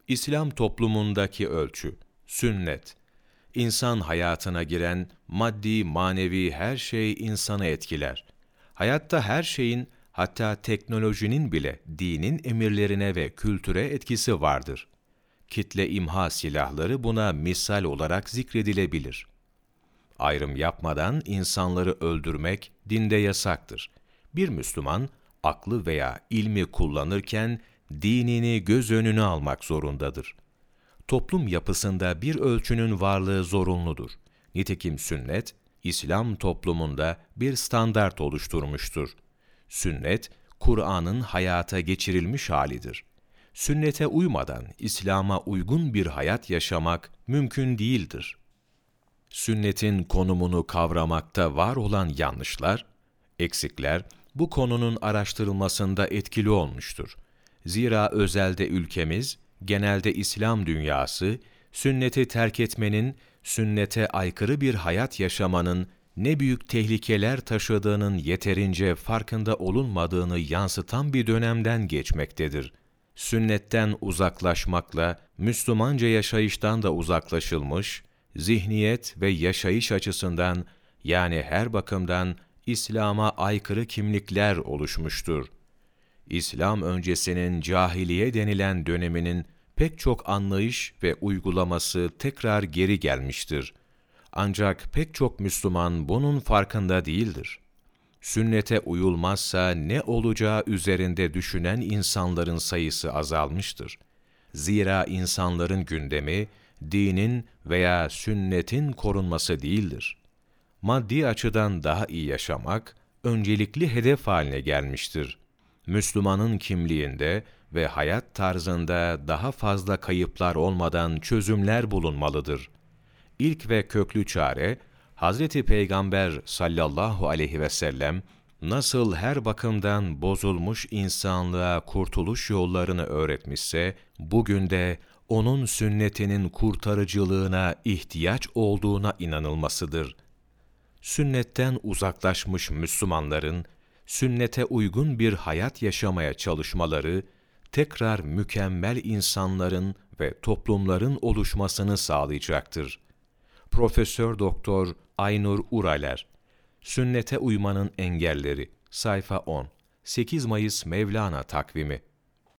İslam toplumundaki ölçü, sünnet. İnsan hayatına giren maddi, manevi her şey insanı etkiler. Hayatta her şeyin, hatta teknolojinin bile dinin emirlerine ve kültüre etkisi vardır. Kitle imha silahları buna misal olarak zikredilebilir. Ayrım yapmadan insanları öldürmek dinde yasaktır. Bir Müslüman, aklı veya ilmi kullanırken dinini göz önüne almak zorundadır. Toplum yapısında bir ölçünün varlığı zorunludur. Nitekim sünnet, İslam toplumunda bir standart oluşturmuştur. Sünnet, Kur'an'ın hayata geçirilmiş halidir. Sünnete uymadan İslam'a uygun bir hayat yaşamak mümkün değildir. Sünnetin konumunu kavramakta var olan yanlışlar, eksikler, bu konunun araştırılmasında etkili olmuştur. Zira özelde ülkemiz, genelde İslam dünyası, sünneti terk etmenin, sünnete aykırı bir hayat yaşamanın ne büyük tehlikeler taşıdığının yeterince farkında olunmadığını yansıtan bir dönemden geçmektedir. Sünnetten uzaklaşmakla, Müslümanca yaşayıştan da uzaklaşılmış, zihniyet ve yaşayış açısından, yani her bakımdan İslam'a aykırı kimlikler oluşmuştur. İslam öncesinin cahiliye denilen döneminin pek çok anlayış ve uygulaması tekrar geri gelmiştir. Ancak pek çok Müslüman bunun farkında değildir. Sünnete uyulmazsa ne olacağı üzerinde düşünen insanların sayısı azalmıştır. Zira insanların gündemi, dinin veya sünnetin korunması değildir. Maddi açıdan daha iyi yaşamak, öncelikli hedef haline gelmiştir. Müslümanın kimliğinde ve hayat tarzında daha fazla kayıplar olmadan çözümler bulunmalıdır. İlk ve köklü çare, Hz. Peygamber sallallahu aleyhi ve sellem, nasıl her bakımdan bozulmuş insanlığa kurtuluş yollarını öğretmişse, bugün de onun sünnetinin kurtarıcılığına ihtiyaç olduğuna inanılmasıdır. Sünnetten uzaklaşmış Müslümanların, sünnete uygun bir hayat yaşamaya çalışmaları, tekrar mükemmel insanların ve toplumların oluşmasını sağlayacaktır. Profesör Doktor Aynur Uraler, Sünnete Uymanın Engelleri, sayfa 10, 8 Mayıs Mevlana takvimi.